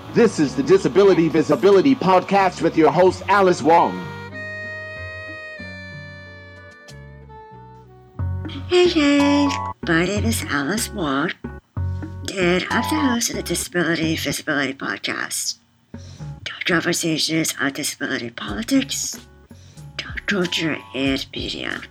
This is the Disability Visibility Podcast with your host, Alice Wong. Hey, my name is Alice Wong, and I'm the host of the Disability Visibility Podcast. Conversations on disability politics, culture, and media.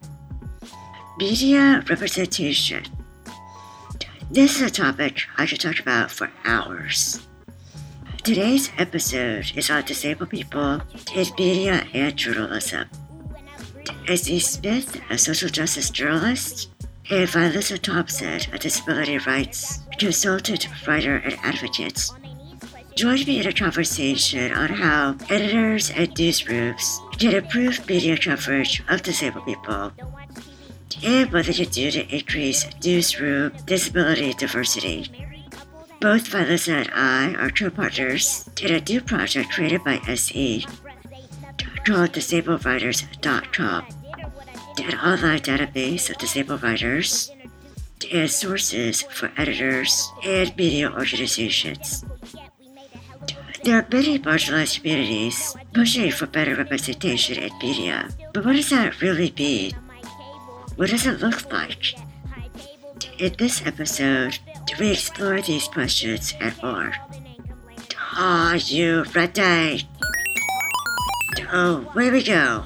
Media representation. This is a topic I could talk about for hours. Today's episode is on disabled people in media and journalism. S.E. Smith, a social justice journalist, and Vilissa Thompson, a disability rights consultant, writer, and advocate, joined me in a conversation on how editors and newsrooms can improve media coverage of disabled people, and what they can do to increase newsroom disability diversity. Both Vilissa and I are co-partners in a new project created by SE called DisabledWriters.com, an online database of disabled writers and sources for editors and media organizations. There are many marginalized communities pushing for better representation in media, but what does that really mean? What does it look like? In this episode, we explore these questions and more. Are you ready? Oh, where we go?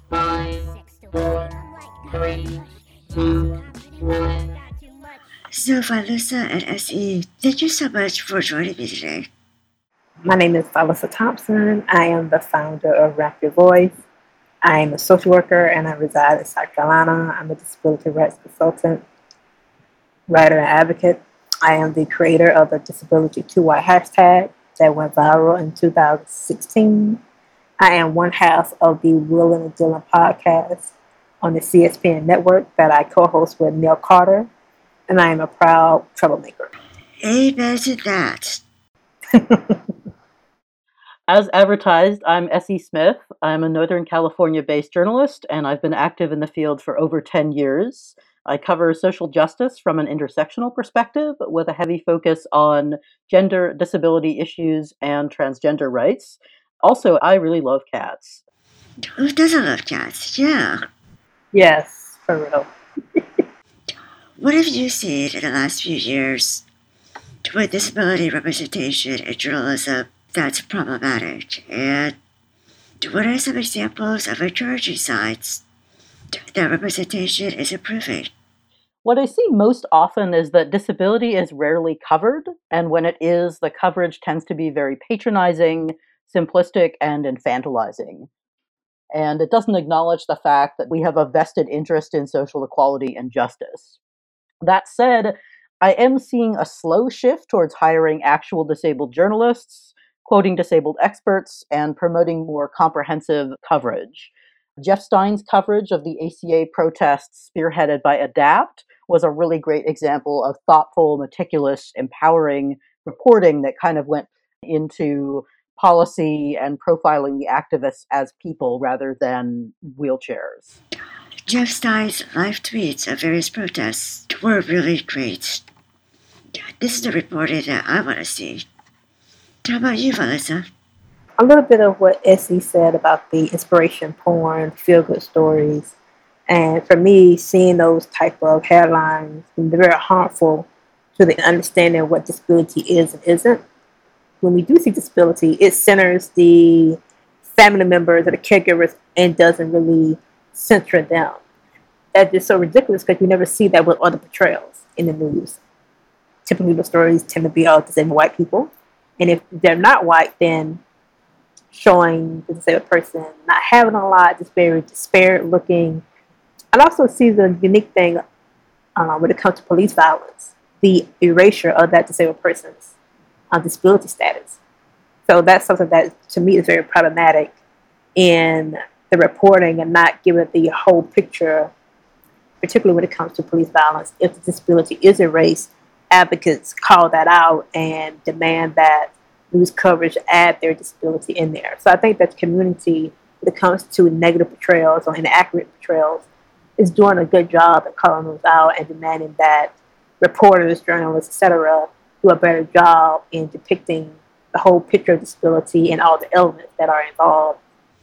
So, Vilissa and SE, thank you so much for joining me today. My name is Vilissa Thompson. I am the founder of Rap Your Voice. I am a social worker and I reside in South Carolina. I'm a disability rights consultant, writer, and advocate. I am the creator of the Disability 2Y hashtag that went viral in 2016. I am one half of the Will and Dylan podcast on the CSPN network that I co-host with Neil Carter, and I am a proud troublemaker. Amen to that. As advertised, I'm S.E. Smith. I'm a Northern California-based journalist, and I've been active in the field for over 10 years. I cover social justice from an intersectional perspective with a heavy focus on gender, disability issues, and transgender rights. Also, I really love cats. Who doesn't love cats? Yeah. Yes, for real. What have you seen in the last few years with disability representation in journalism that's problematic? And what are some examples of encouraging signs that representation is improving? What I see most often is that disability is rarely covered, and when it is, the coverage tends to be very patronizing, simplistic, and infantilizing. And it doesn't acknowledge the fact that we have a vested interest in social equality and justice. That said, I am seeing a slow shift towards hiring actual disabled journalists, quoting disabled experts, and promoting more comprehensive coverage. Jeff Stein's coverage of the ACA protests spearheaded by ADAPT was a really great example of thoughtful, meticulous, empowering reporting that kind of went into policy and profiling the activists as people rather than wheelchairs. Jeff Stein's live tweets of various protests were really great. This is the reporting that I want to see. How about you, Vilissa? A little bit of what Essie said about the inspiration porn, feel-good stories. And for me, seeing those type of headlines can be very harmful to the understanding of what disability is and isn't. When we do see disability, it centers the family members or the caregivers and doesn't really center them. That is so ridiculous because you never see that with other portrayals in the news. Typically, the stories tend to be all disabled white people. And if they're not white, then showing the disabled person not having a lot, just very disparate looking. I also see the unique thing when it comes to police violence, the erasure of that disabled person's disability status. So that's something that to me is very problematic in the reporting and not giving the whole picture, particularly when it comes to police violence. If the disability is erased, advocates call that out and demand that news coverage add their disability in there. So I think that the community, when it comes to negative portrayals or inaccurate portrayals, is doing a good job at calling those out and demanding that reporters, journalists, etc., do a better job in depicting the whole picture of disability and all the elements that are involved.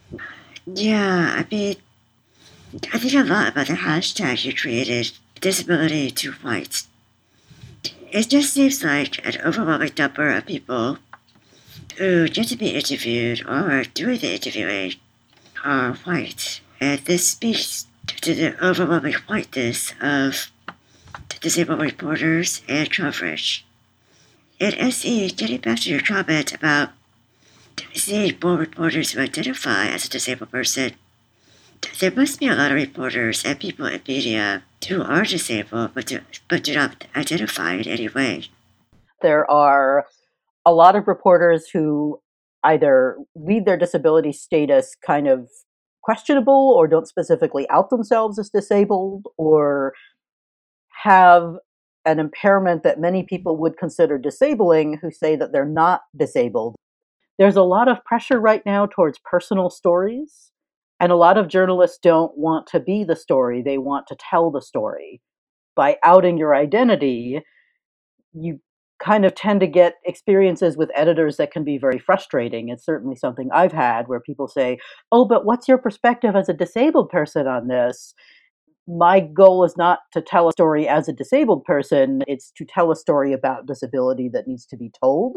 Yeah, I mean, I think a lot about the hashtag you created, disability to white. It just seems like an overwhelming number of people who get to be interviewed or are doing the interviewing are white. And this speaks to the overwhelming whiteness of disabled reporters and coverage. And SE, getting back to your comment about seeing more reporters who identify as a disabled person, there must be a lot of reporters and people in media who are disabled but do not identify in any way. There are a lot of reporters who either leave their disability status kind of questionable or don't specifically out themselves as disabled or have an impairment that many people would consider disabling who say that they're not disabled. There's a lot of pressure right now towards personal stories, and a lot of journalists don't want to be the story, they want to tell the story. By outing your identity, you kind of tend to get experiences with editors that can be very frustrating. It's certainly something I've had where people say, "Oh, but what's your perspective as a disabled person on this?" My goal is not to tell a story as a disabled person, it's to tell a story about disability that needs to be told.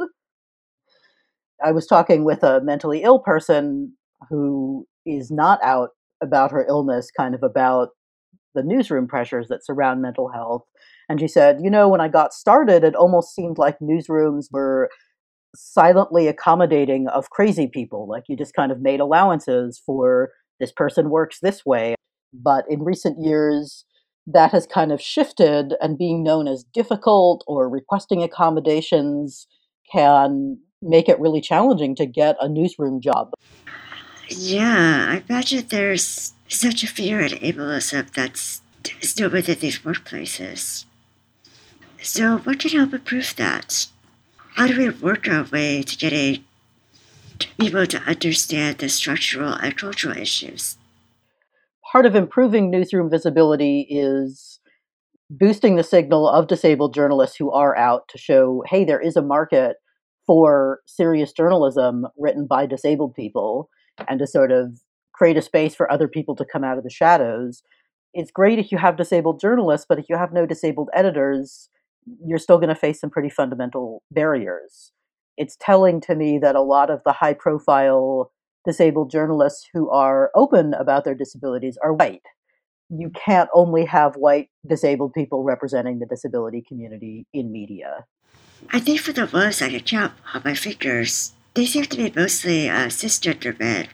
I was talking with a mentally ill person who is not out about her illness, kind of about the newsroom pressures that surround mental health. And she said, when I got started, it almost seemed like newsrooms were silently accommodating of crazy people. Like you just kind of made allowances for this person works this way. But in recent years, that has kind of shifted, and being known as difficult or requesting accommodations can make it really challenging to get a newsroom job. Yeah, I imagine there's such a fear and ableism that's still within these workplaces. So what can help improve that? How do we work our way to getting people to understand the structural and cultural issues? Part of improving newsroom visibility is boosting the signal of disabled journalists who are out to show, hey, there is a market for serious journalism written by disabled people, and to sort of create a space for other people to come out of the shadows. It's great if you have disabled journalists, but if you have no disabled editors, you're still going to face some pretty fundamental barriers. It's telling to me that a lot of the high profile disabled journalists who are open about their disabilities are white. You can't only have white disabled people representing the disability community in media. I think for the ones I can count on my fingers, they seem to be mostly cisgender men.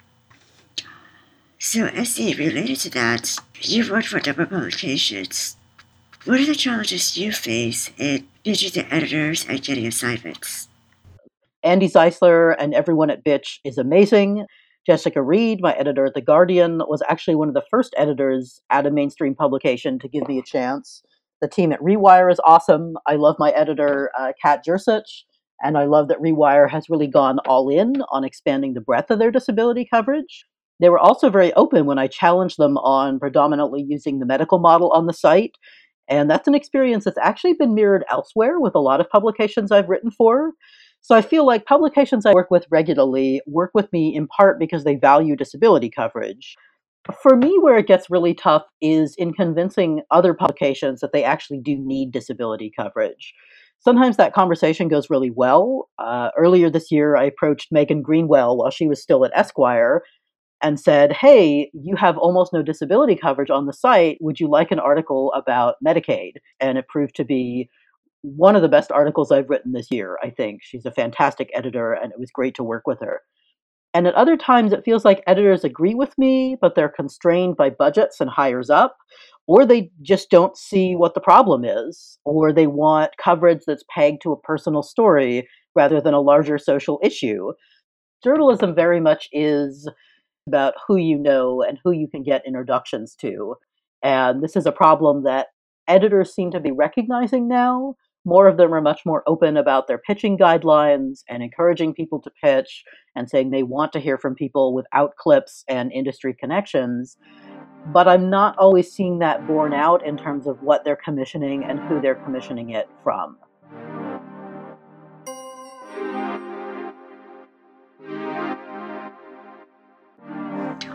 So, SE, related to that, you've worked for a number of publications. What are the challenges you face in managing the editors and getting assignments? Andy Zeisler and everyone at Bitch is amazing. Jessica Reed, my editor at The Guardian, was actually one of the first editors at a mainstream publication to give me a chance. The team at Rewire is awesome. I love my editor, Kat Jersich, and I love that Rewire has really gone all in on expanding the breadth of their disability coverage. They were also very open when I challenged them on predominantly using the medical model on the site. And that's an experience that's actually been mirrored elsewhere with a lot of publications I've written for. So I feel like publications I work with regularly work with me in part because they value disability coverage. For me, where it gets really tough is in convincing other publications that they actually do need disability coverage. Sometimes that conversation goes really well. Earlier this year, I approached Megan Greenwell while she was still at Esquire and said, hey, you have almost no disability coverage on the site. Would you like an article about Medicaid? And it proved to be one of the best articles I've written this year, I think. She's a fantastic editor, and it was great to work with her. And at other times, it feels like editors agree with me, but they're constrained by budgets and hires up, or they just don't see what the problem is, or they want coverage that's pegged to a personal story rather than a larger social issue. Journalism very much is about who you know and who you can get introductions to. And this is a problem that editors seem to be recognizing now. More of them are much more open about their pitching guidelines and encouraging people to pitch and saying they want to hear from people without clips and industry connections. But I'm not always seeing that borne out in terms of what they're commissioning and who they're commissioning it from.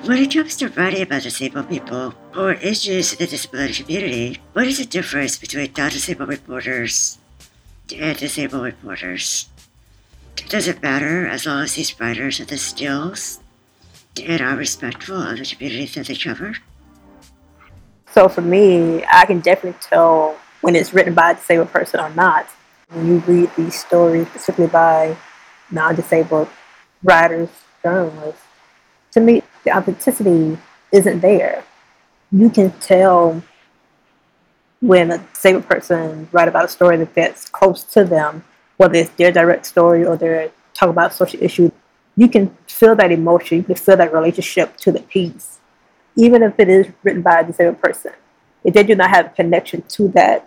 When it comes to writing about disabled people or issues in the disability community, what is the difference between non-disabled reporters and disabled reporters? Does it matter as long as these writers have the skills and are respectful of the communities that they cover? So for me, I can definitely tell when it's written by a disabled person or not. When you read these stories, specifically by non-disabled writers, journalists, to me, the authenticity isn't there. You can tell when a disabled person write about a story that's close to them, whether it's their direct story or they're talking about social issue. You can feel that emotion, you can feel that relationship to the piece, even if it is written by a disabled person. If they do not have a connection to that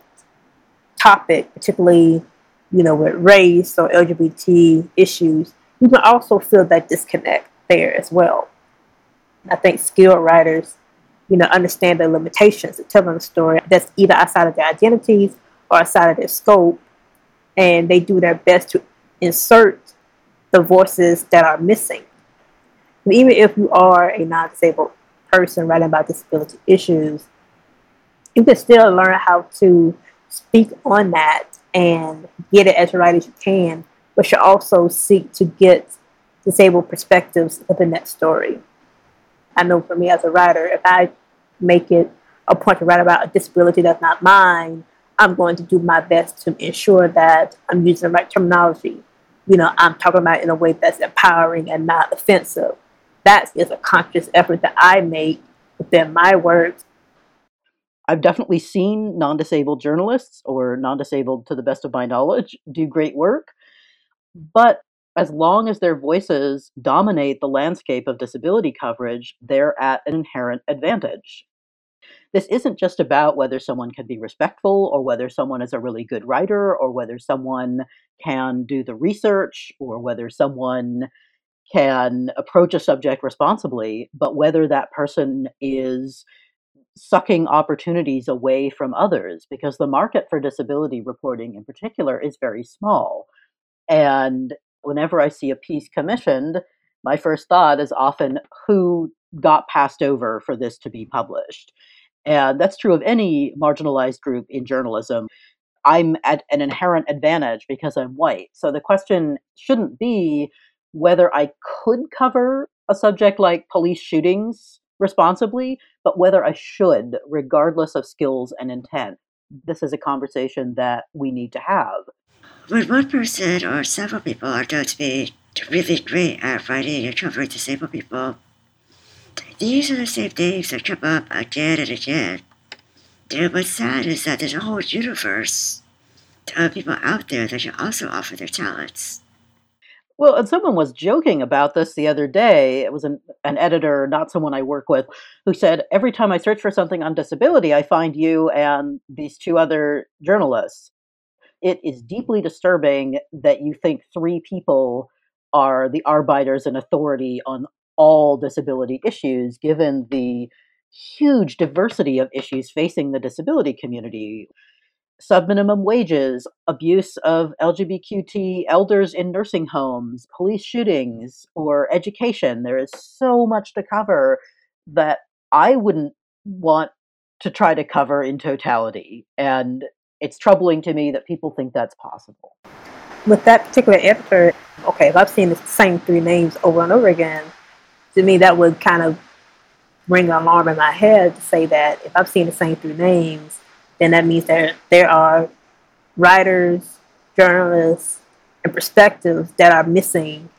topic, particularly, with race or LGBT issues, you can also feel that disconnect there as well. I think skilled writers, understand the limitations of telling a story that's either outside of their identities or outside of their scope, and they do their best to insert the voices that are missing. And even if you are a non-disabled person writing about disability issues, you can still learn how to speak on that and get it as right as you can, but should also seek to get disabled perspectives within that story. I know for me as a writer, if I make it a point to write about a disability that's not mine, I'm going to do my best to ensure that I'm using the right terminology. I'm talking about it in a way that's empowering and not offensive. That is a conscious effort that I make within my works. I've definitely seen non-disabled journalists, or non-disabled to the best of my knowledge, do great work. But as long as their voices dominate the landscape of disability coverage, they're at an inherent advantage. This isn't just about whether someone can be respectful or whether someone is a really good writer or whether someone can do the research or whether someone can approach a subject responsibly, but whether that person is sucking opportunities away from others, because the market for disability reporting in particular is very small. And whenever I see a piece commissioned, my first thought is often who got passed over for this to be published. And that's true of any marginalized group in journalism. I'm at an inherent advantage because I'm white. So the question shouldn't be whether I could cover a subject like police shootings responsibly, but whether I should, regardless of skills and intent. This is a conversation that we need to have. When one person or several people are known to be really great at writing and covering disabled people, these are the same names that come up again and again. And what's sad is that there's a whole universe of people out there that can also offer their talents. Well, and someone was joking about this the other day. It was an editor, not someone I work with, who said, every time I search for something on disability, I find you and these two other journalists. It is deeply disturbing that you think three people are the arbiters and authority on all disability issues, given the huge diversity of issues facing the disability community. Subminimum wages, abuse of LGBTQ elders in nursing homes, police shootings, or education. There is so much to cover that I wouldn't want to try to cover in totality. And it's troubling to me that people think that's possible. With that particular editor, okay, if I've seen the same three names over and over again, to me that would kind of ring an alarm in my head to say that if I've seen the same three names, then that means there are writers, journalists, and perspectives that are missing.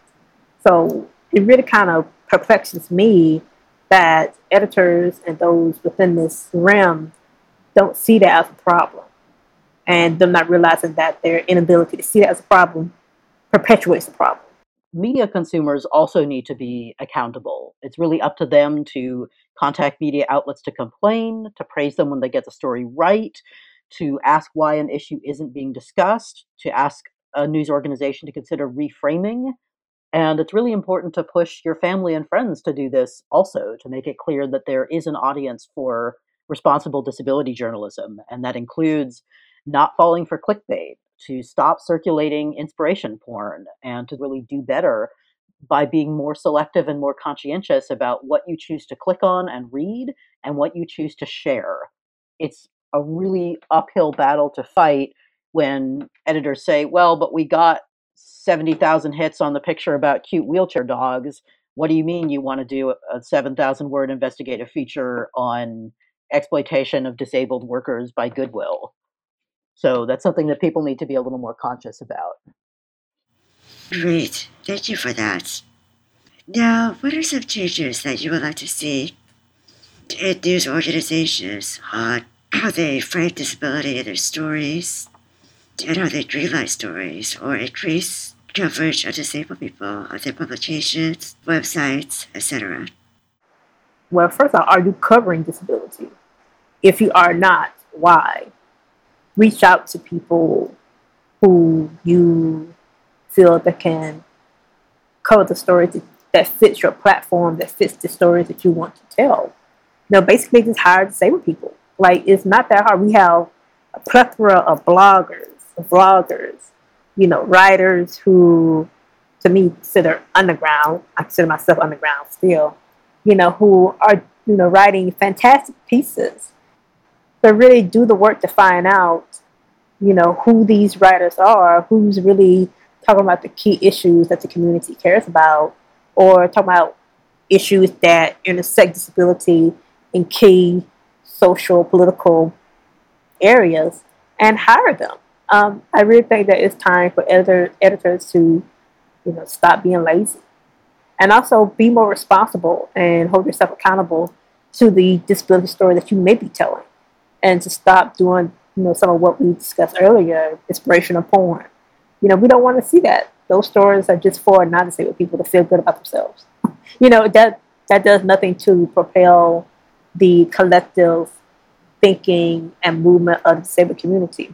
So it really kind of perplexes me that editors and those within this realm don't see that as a problem. And them not realizing that their inability to see that as a problem perpetuates the problem. Media consumers also need to be accountable. It's really up to them to contact media outlets to complain, to praise them when they get the story right, to ask why an issue isn't being discussed, to ask a news organization to consider reframing. And it's really important to push your family and friends to do this also, to make it clear that there is an audience for responsible disability journalism. And that includes not falling for clickbait, to stop circulating inspiration porn, and to really do better by being more selective and more conscientious about what you choose to click on and read and what you choose to share. It's a really uphill battle to fight when editors say, well, but we got 70,000 hits on the picture about cute wheelchair dogs. What do you mean you want to do a 7,000 word investigative feature on exploitation of disabled workers by Goodwill? So that's something that people need to be a little more conscious about. Great, thank you for that. Now, what are some changes that you would like to see in news organizations on how they frame disability in their stories, and how they greenlight stories or increase coverage of disabled people on their publications, websites, etc.? Well, first of all, are you covering disability? If you are not, why? Reach out to people who you feel that can cover the stories that fits your platform, that fits the stories that you want to tell. Basically just hire disabled people. Like, it's not that hard. We have a plethora of bloggers, vloggers, writers who, to me, consider underground. I consider myself underground still. Who are, writing fantastic pieces. But really do the work to find out, who these writers are, who's really talking about the key issues that the community cares about, or talking about issues that intersect disability in key social, political areas, and hire them. I really think that it's time for editors to, stop being lazy, and also be more responsible and hold yourself accountable to the disability story that you may be telling, and to stop doing, some of what we discussed earlier, inspirational porn. We don't want to see that. Those stories are just for non-disabled people to feel good about themselves. That does nothing to propel the collective thinking and movement of the disabled community.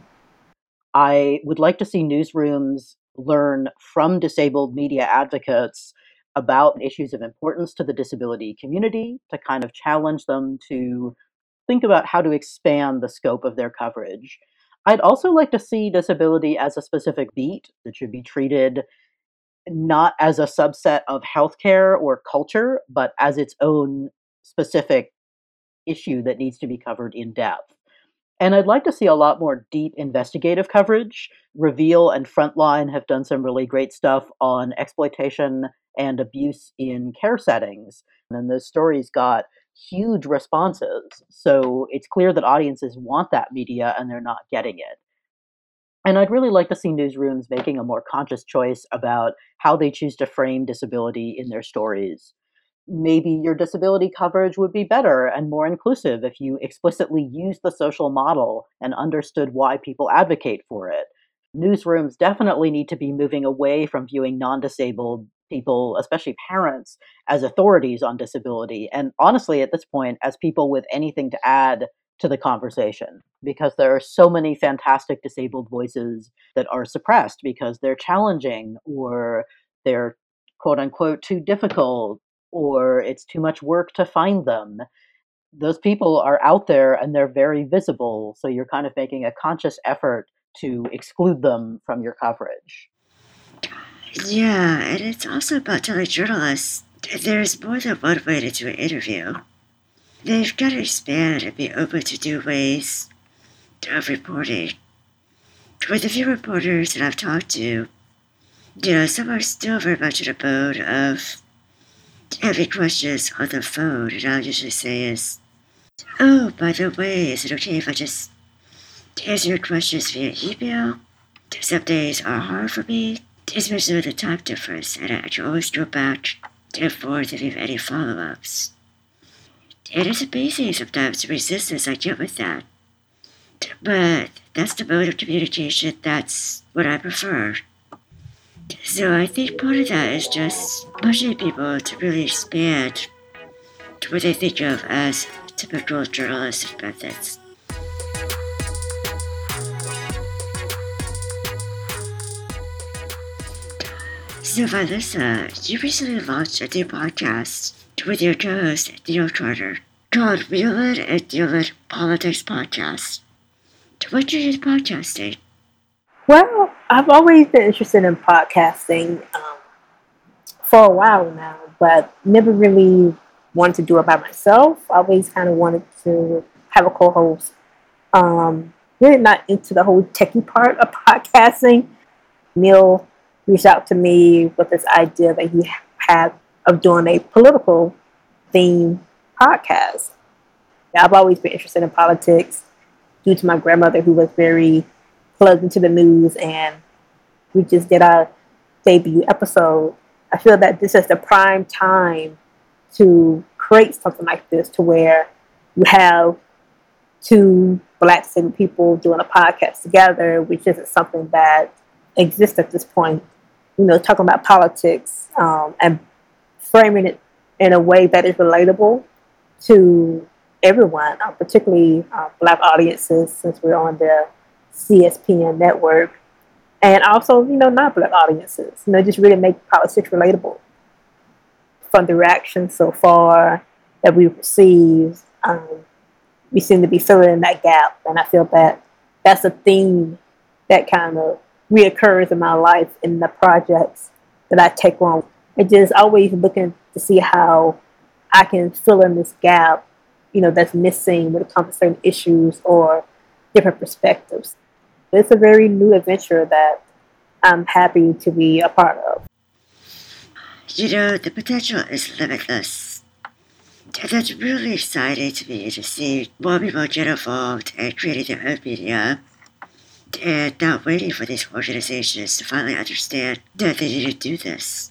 I would like to see newsrooms learn from disabled media advocates about issues of importance to the disability community, to kind of challenge them to think about how to expand the scope of their coverage. I'd also like to see disability as a specific beat that should be treated not as a subset of healthcare or culture, but as its own specific issue that needs to be covered in depth. And I'd like to see a lot more deep investigative coverage. Reveal and Frontline have done some really great stuff on exploitation and abuse in care settings. And those stories got huge responses. So it's clear that audiences want that media and they're not getting it. And I'd really like to see newsrooms making a more conscious choice about how they choose to frame disability in their stories. Maybe your disability coverage would be better and more inclusive if you explicitly used the social model and understood why people advocate for it. Newsrooms definitely need to be moving away from viewing non-disabled people, especially parents, as authorities on disability. And honestly, at this point, as people with anything to add to the conversation, because there are so many fantastic disabled voices that are suppressed because they're challenging or they're quote unquote too difficult or it's too much work to find them. Those people are out there and they're very visible. So you're kind of making a conscious effort to exclude them from your coverage. Yeah, and it's also about telling journalists there's more than one way to do an interview. They've got to expand and be open to new ways of reporting. With the few reporters that I've talked to, some are still very much in a mode of having questions on the phone, and I'll usually say is, oh, by the way, is it okay if I just answer your questions via email? Some days are hard for me, especially with the time difference, and I can always go back and forth if you have any follow-ups. And it's amazing sometimes the resistance I get with that. But that's the mode of communication, that's what I prefer. So I think part of that is just pushing people to really expand to what they think of as typical journalistic methods. So Vanessa, you recently launched a new podcast with your co-host Neil Carter called Wheelin' and Dealin' Politics Podcast. What drew you to podcasting? Well, I've always been interested in podcasting for a while now, but never really wanted to do it by myself. I always kind of wanted to have a co-host. Really not into the whole techie part of podcasting. Neil reached out to me with this idea that he had of doing a political theme podcast. I've always been interested in politics due to my grandmother, who was very plugged into the news, and we just did our debut episode. I feel that this is the prime time to create something like this, to where you have two Black disabled people doing a podcast together, which isn't something that exists at this point. Talking about politics and framing it in a way that is relatable to everyone, particularly Black audiences, since we're on the CSPN network, and also, not Black audiences. Just really make politics relatable. From the reactions so far that we've received, we seem to be filling in that gap, and I feel that that's a theme that kind of reoccurs in my life in the projects that I take on. It's just always looking to see how I can fill in this gap, that's missing when it comes to certain issues or different perspectives. It's a very new adventure that I'm happy to be a part of. The potential is limitless. That's really exciting to me to see more people get involved and creating their own media, and not waiting for these organizations to finally understand that they need to do this.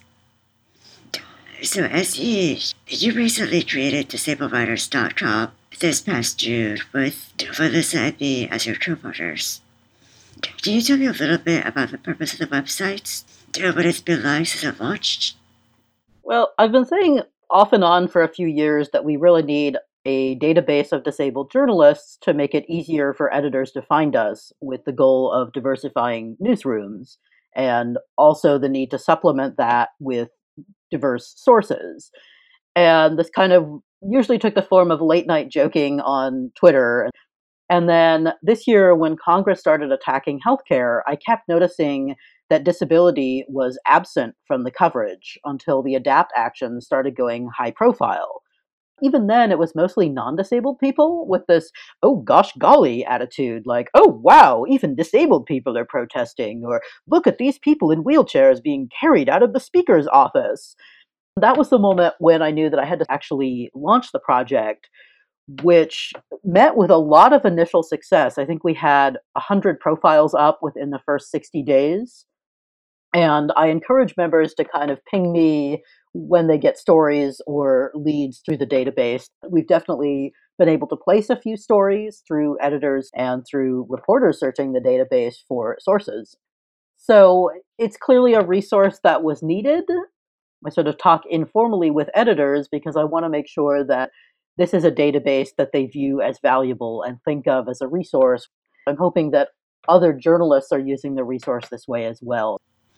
So SE, you recently created DisabledWriters.com this past June with Melissa and me as your co-partners. Can you tell me a little bit about the purpose of the website and what it's been like since it launched? Well, I've been saying off and on for a few years that we really need a database of disabled journalists to make it easier for editors to find us, with the goal of diversifying newsrooms, and also the need to supplement that with diverse sources. And this kind of usually took the form of late night joking on Twitter. And then this year, when Congress started attacking healthcare, I kept noticing that disability was absent from the coverage until the ADAPT action started going high profile. Even then, it was mostly non-disabled people with this, oh gosh golly attitude, like, oh wow, even disabled people are protesting, or look at these people in wheelchairs being carried out of the speaker's office. That was the moment when I knew that I had to actually launch the project, which met with a lot of initial success. I think we had 100 profiles up within the first 60 days. And I encourage members to kind of ping me when they get stories or leads through the database. We've definitely been able to place a few stories through editors and through reporters searching the database for sources. So it's clearly a resource that was needed. I sort of talk informally with editors because I want to make sure that this is a database that they view as valuable and think of as a resource. I'm hoping that other journalists are using the resource this way as well.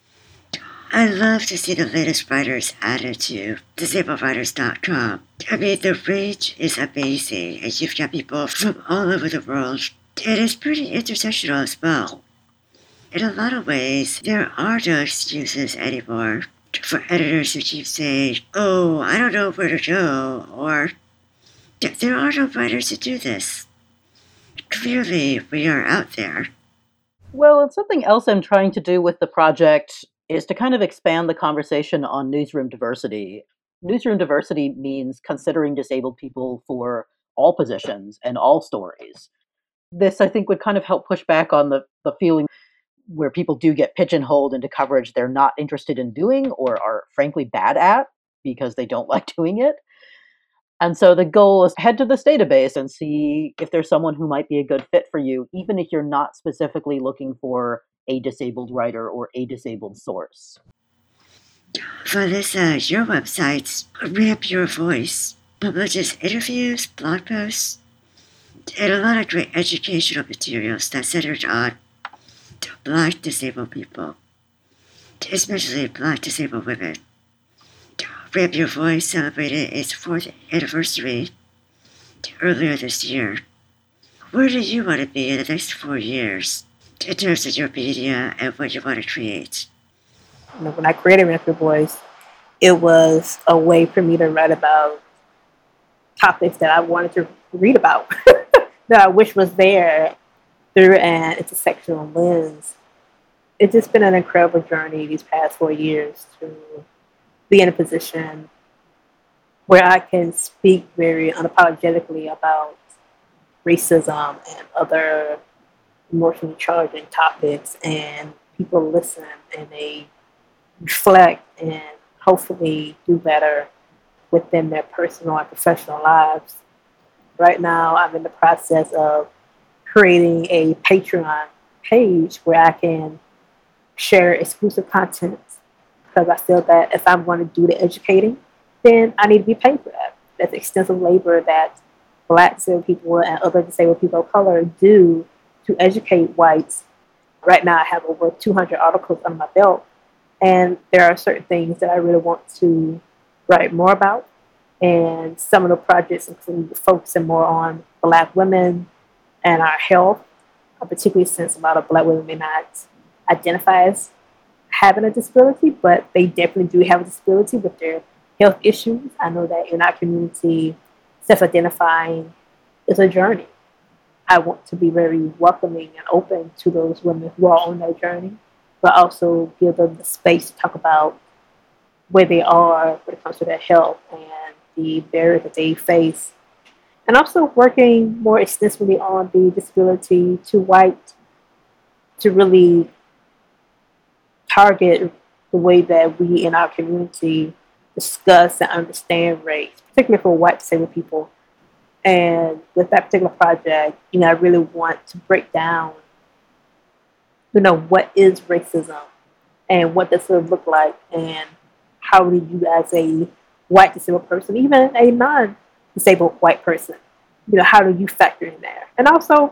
I love to see the latest writers added to DisabledWriters.com. I mean, the range is amazing, and you've got people from all over the world. It is pretty intersectional as well. In a lot of ways, there are no excuses anymore for editors who keep saying, oh, I don't know where to go, or there are no writers to do this. Clearly, we are out there. Well, and something else I'm trying to do with the project is to kind of expand the conversation on newsroom diversity. Newsroom diversity means considering disabled people for all positions and all stories. This, I think, would kind of help push back on the feeling where people do get pigeonholed into coverage they're not interested in doing or are frankly bad at because they don't like doing it. And so the goal is to head to this database and see if there's someone who might be a good fit for you, even if you're not specifically looking for a disabled writer or a disabled source. Melissa, your website, Ramp Your Voice, publishes interviews, blog posts, and a lot of great educational materials that centered on Black disabled people, especially Black disabled women. Ramp Your Voice celebrated its 4th anniversary earlier this year. Where do you want to be in the next 4 years in terms of your media and what you want to create? When I created Ramp Your Voice, it was a way for me to write about topics that I wanted to read about that I wish was there through an intersectional lens. It's just been an incredible journey these past 4 years to be in a position where I can speak very unapologetically about racism and other emotionally charging topics, and people listen and they reflect and hopefully do better within their personal and professional lives. Right now, I'm in the process of creating a Patreon page where I can share exclusive content because I feel that if I'm going to do the educating, then I need to be paid for that. That's extensive labor that Black disabled people and other disabled people of color do to educate whites. Right now, I have over 200 articles under my belt, and there are certain things that I really want to write more about. And some of the projects include focusing more on Black women and our health, particularly since a lot of Black women may not identify as having a disability, but they definitely do have a disability with their health issues. I know that in our community, self-identifying is a journey. I want to be very welcoming and open to those women who are on their journey, but also give them the space to talk about where they are when it comes to their health and the barriers that they face. And also working more extensively on the disability to white to really target the way that we in our community discuss and understand race, particularly for white disabled people. And with that particular project, I really want to break down, what is racism and what does it look like, and how do you, as a white disabled person, even a non-disabled white person, how do you factor in there? And also,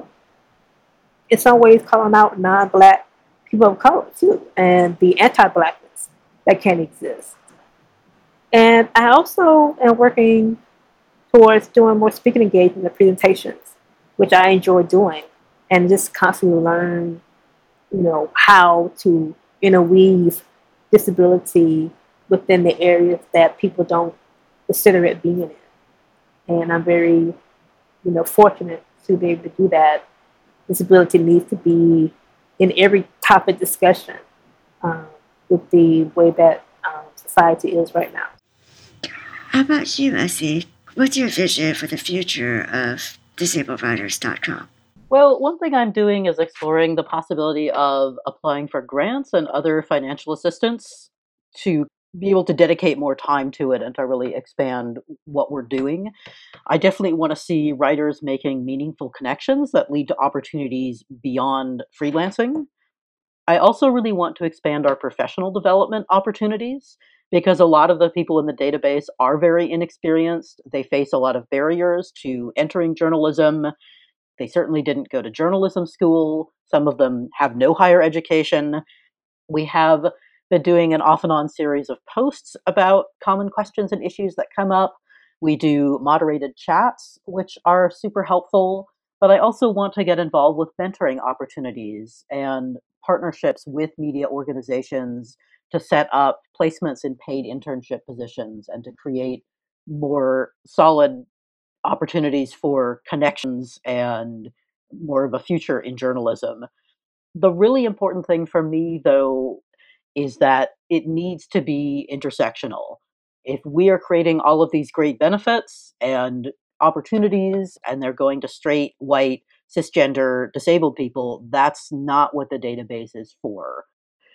in some ways, calling out non-Black people of color too, and the anti-Blackness that can exist. And I also am working towards doing more speaking engagement and presentations, which I enjoy doing, and just constantly learn, how to interweave disability within the areas that people don't consider it being in. And I'm very, fortunate to be able to do that. Disability needs to be in every topic discussion with the way that society is right now. How about you, Essie? What's your vision for the future of DisabledWriters.com? Well, one thing I'm doing is exploring the possibility of applying for grants and other financial assistance to be able to dedicate more time to it and to really expand what we're doing. I definitely want to see writers making meaningful connections that lead to opportunities beyond freelancing. I also really want to expand our professional development opportunities because a lot of the people in the database are very inexperienced. They face a lot of barriers to entering journalism. They certainly didn't go to journalism school. Some of them have no higher education. We have been doing an off and on series of posts about common questions and issues that come up. We do moderated chats, which are super helpful. But I also want to get involved with mentoring opportunities and partnerships with media organizations to set up placements in paid internship positions and to create more solid opportunities for connections and more of a future in journalism. The really important thing for me, though, is that it needs to be intersectional. If we are creating all of these great benefits and opportunities and they're going to straight, white, cisgender, disabled people, that's not what the database is for.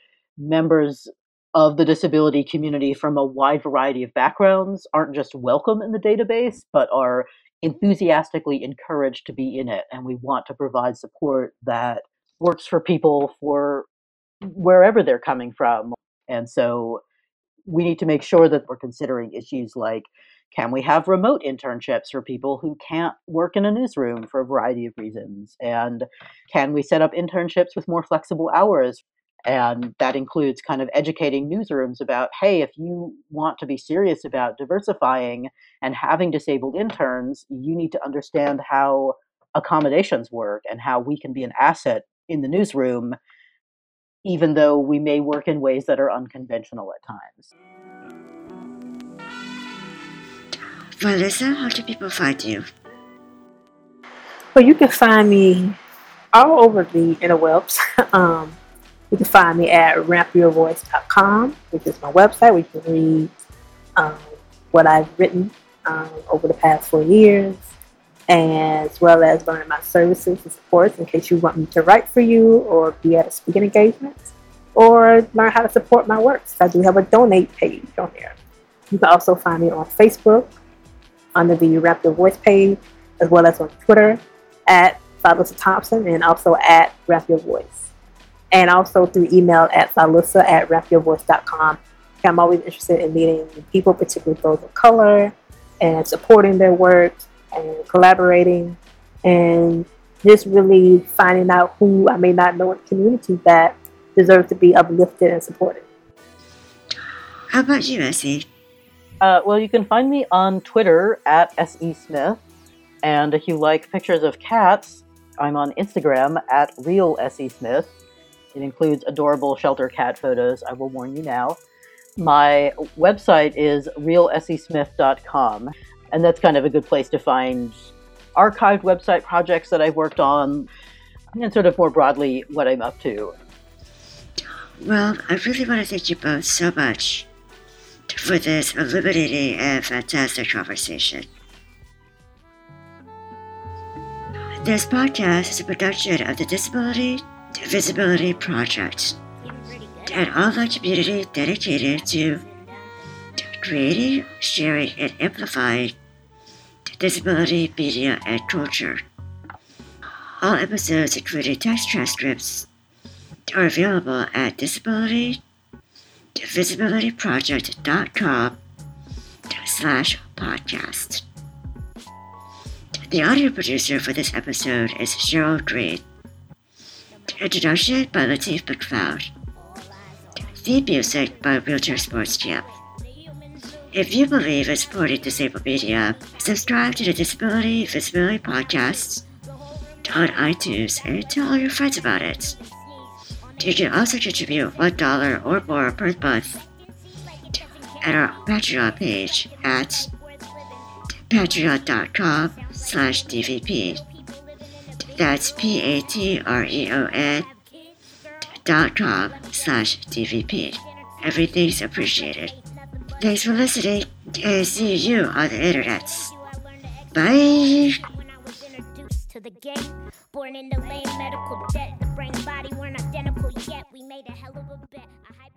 Members of the disability community from a wide variety of backgrounds aren't just welcome in the database, but are enthusiastically encouraged to be in it. And we want to provide support that works for people for wherever they're coming from. And so we need to make sure that we're considering issues like, can we have remote internships for people who can't work in a newsroom for a variety of reasons? And can we set up internships with more flexible hours? And that includes kind of educating newsrooms about, hey, if you want to be serious about diversifying and having disabled interns, you need to understand how accommodations work and how we can be an asset in the newsroom, even though we may work in ways that are unconventional at times. Melissa, how do people find you? Well, you can find me all over the interwebs. You can find me at rampyourvoice.com, which is my website where you can read what I've written over the past 4 years, as well as learn my services and supports in case you want me to write for you or be at a speaking engagement or learn how to support my works. I do have a donate page on there. You can also find me on Facebook under the Ramp Your Voice page, as well as on Twitter at Thalissa Thompson and also at Ramp Your Voice. And also through email at thalissa@rampyourvoice.com. I'm always interested in meeting people, particularly those of color, and supporting their work and collaborating and just really finding out who I may not know in the community that deserve to be uplifted and supported. How about you, Essie? Well, you can find me on Twitter at SE Smith. And if you like pictures of cats, I'm on Instagram at Real SE Smith. It includes adorable shelter cat photos, I will warn you now. My website is realsesmith.com, and that's kind of a good place to find archived website projects that I've worked on, and sort of more broadly what I'm up to. Well, I really want to thank you both so much for this illuminating and fantastic conversation. This podcast is a production of the Disability to Visibility Project, an online community dedicated to creating, sharing, and amplifying disability media and culture. All episodes, including text transcripts, are available at disabilitytovisibilityproject.com/podcast. The audio producer for this episode is Cheryl Green. Introduction by Lateef McLeod. Theme music by Wheelchair Sports Jam. If you believe in supporting disabled media, subscribe to the Disability Visibility Podcast on iTunes and tell all your friends about it. You can also contribute $1 or more per month at our Patreon page at patreon.com/DVP. That's patreon.com/DVP. Everything's appreciated. Thanks for listening, and see you on the internet. Bye! Born in the lane, medical debt. The brain and body weren't identical yet. We made a hell of a bet.